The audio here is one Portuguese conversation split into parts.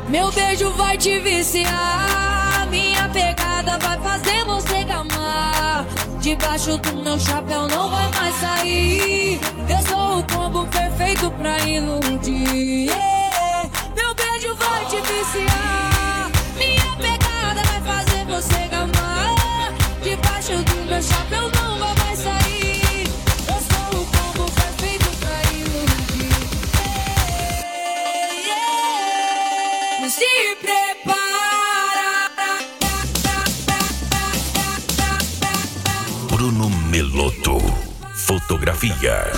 Meu beijo vai te viciar, minha pegada vai fazer você gamar. Debaixo do meu chapéu não vai mais sair. Eu sou o combo perfeito pra iludir. Meu beijo vai te viciar, minha pegada vai fazer você gamar. Debaixo do meu chapéu não vai mais sair. Eu sou o combo perfeito pra iludir. Se prepara. Bruno Meloto, fotografia.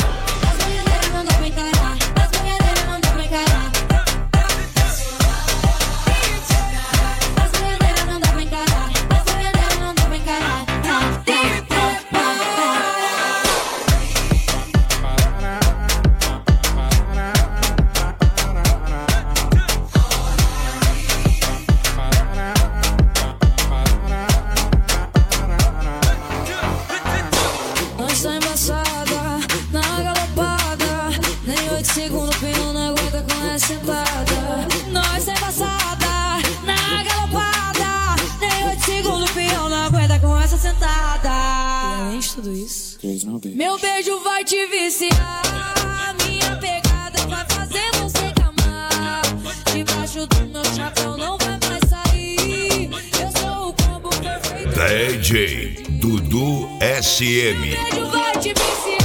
Segundo pneu não aguenta com essa sentada. Nós é embaçada, na galopada. Nem 8 segundos o peão não aguenta com essa sentada. E além de tudo isso, meu beijo vai te viciar, minha pegada vai fazer você gamar. Debaixo do meu chapéu não vai mais sair. Eu sou o combo perfeito. DJ Dudu SM. Meu beijo vai te viciar.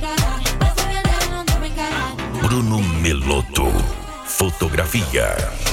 Bruno Meloto, fotografia.